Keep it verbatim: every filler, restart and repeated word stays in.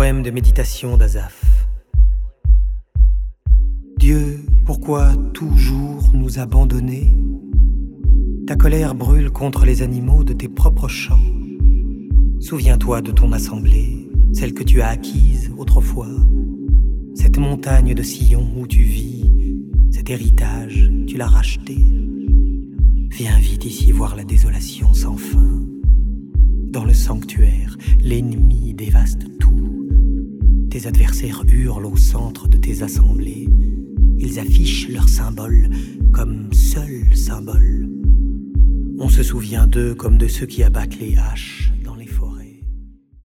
Poème de méditation d'Asaph. Dieu, pourquoi toujours nous abandonner? Ta colère brûle contre les animaux de tes propres champs. Souviens-toi de ton assemblée, celle que tu as acquise autrefois. Cette montagne de Sion où tu vis, cet héritage, tu l'as racheté. Viens vite ici voir la désolation sans fin. Dans le sanctuaire, l'ennemi dévaste tout. Tes adversaires hurlent au centre de tes assemblées. Ils affichent leurs symboles comme seuls symboles. On se souvient d'eux comme de ceux qui abattent les haches.